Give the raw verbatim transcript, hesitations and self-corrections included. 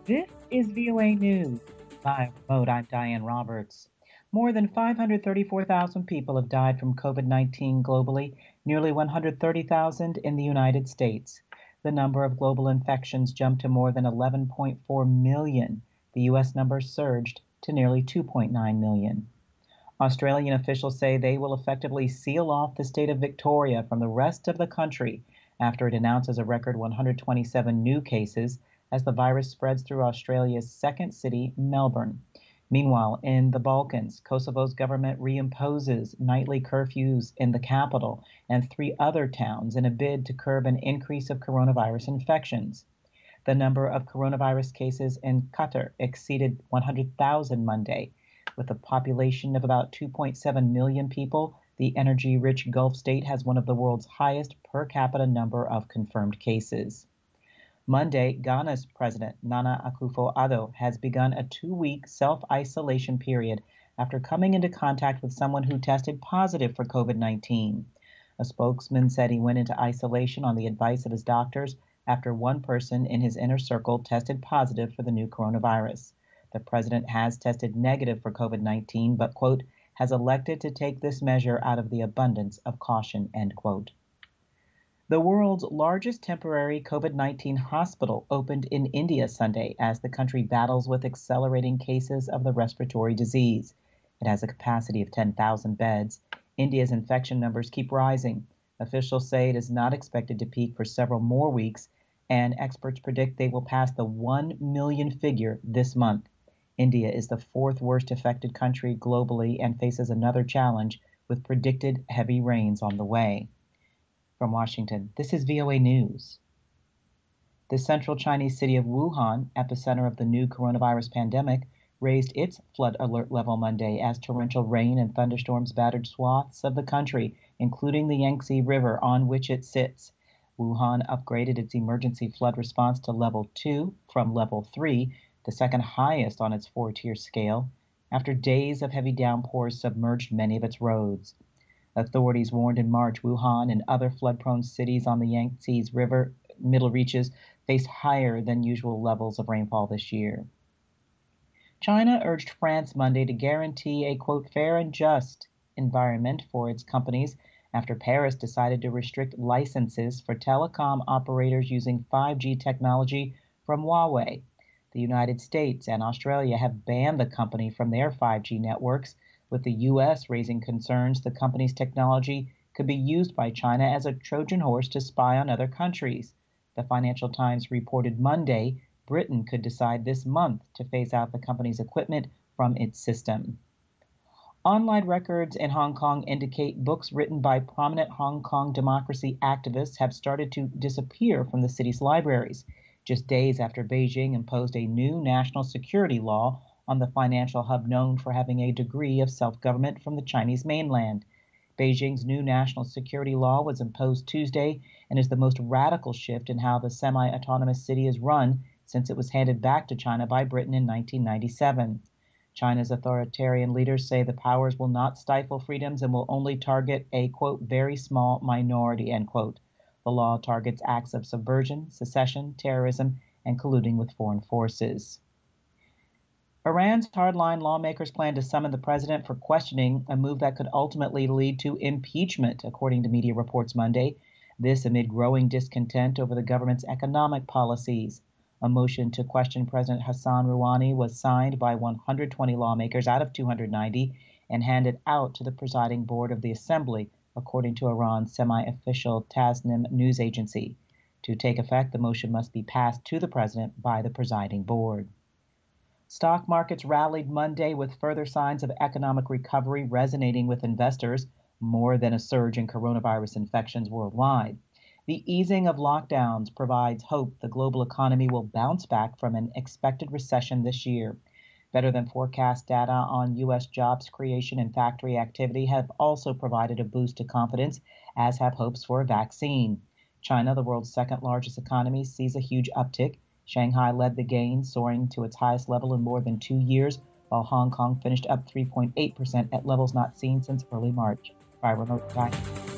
This is V O A News. Live remote, I'm Diane Roberts. More than five hundred thirty-four thousand people have died from COVID nineteen globally, nearly one hundred thirty thousand in the United States. The number of global infections jumped to more than eleven point four million. The U S number surged to nearly two point nine million. Australian officials say they will effectively seal off the state of Victoria from the rest of the country after it announces a record one hundred twenty-seven new cases as the virus spreads through Australia's second city, Melbourne. Meanwhile, in the Balkans, Kosovo's government reimposes nightly curfews in the capital and three other towns in a bid to curb an increase of coronavirus infections. The number of coronavirus cases in Qatar exceeded one hundred thousand Monday. With a population of about two point seven million people, the energy-rich Gulf state has one of the world's highest per capita number of confirmed cases. Monday, Ghana's President Nana Akufo-Addo has begun a two-week self-isolation period after coming into contact with someone who tested positive for COVID nineteen. A spokesman said he went into isolation on the advice of his doctors after one person in his inner circle tested positive for the new coronavirus. The president has tested negative for COVID nineteen, but, quote, has elected to take this measure out of the abundance of caution, end quote. The world's largest temporary COVID nineteen hospital opened in India Sunday as the country battles with accelerating cases of the respiratory disease. It has a capacity of ten thousand beds. India's infection numbers keep rising. Officials say it is not expected to peak for several more weeks, and experts predict they will pass the one million figure this month. India is the fourth worst affected country globally and faces another challenge with predicted heavy rains on the way. From Washington, this is V O A News. The central Chinese city of Wuhan, epicenter of the new coronavirus pandemic, raised its flood alert level Monday as torrential rain and thunderstorms battered swaths of the country, including the Yangtze River on which it sits. Wuhan upgraded its emergency flood response to level two from level three, the second highest on its four-tier scale, after days of heavy downpours submerged many of its roads. Authorities warned in March Wuhan and other flood-prone cities on the Yangtze River middle reaches face higher than usual levels of rainfall this year. China urged France Monday to guarantee a, quote, fair and just environment for its companies after Paris decided to restrict licenses for telecom operators using five G technology from Huawei. The United States and Australia have banned the company from their five G networks, with the U S raising concerns the company's technology could be used by China as a Trojan horse to spy on other countries. The Financial Times reported Monday Britain could decide this month to phase out the company's equipment from its system. Online records in Hong Kong indicate books written by prominent Hong Kong democracy activists have started to disappear from the city's libraries, just days after Beijing imposed a new national security law on the financial hub known for having a degree of self-government from the Chinese mainland. Beijing's new national security law was imposed Tuesday and is the most radical shift in how the semi-autonomous city is run since it was handed back to China by Britain in nineteen ninety-seven. China's authoritarian leaders say the powers will not stifle freedoms and will only target a, quote, very small minority, end quote. The law targets acts of subversion, secession, terrorism, and colluding with foreign forces. Iran's hardline lawmakers plan to summon the president for questioning, a move that could ultimately lead to impeachment, according to media reports Monday. This amid growing discontent over the government's economic policies. A motion to question President Hassan Rouhani was signed by one hundred twenty lawmakers out of two hundred ninety and handed out to the presiding board of the assembly, according to Iran's semi-official Tasnim news agency. To take effect, the motion must be passed to the president by the presiding board. Stock markets rallied Monday with further signs of economic recovery resonating with investors, more than a surge in coronavirus infections worldwide. The easing of lockdowns provides hope the global economy will bounce back from an expected recession this year. Better than forecast data on U S jobs creation and factory activity have also provided a boost to confidence, as have hopes for a vaccine. China, the world's second largest economy, sees a huge uptick. Shanghai led the gain, soaring to its highest level in more than two years, while Hong Kong finished up three point eight percent at levels not seen since early March. By remote time.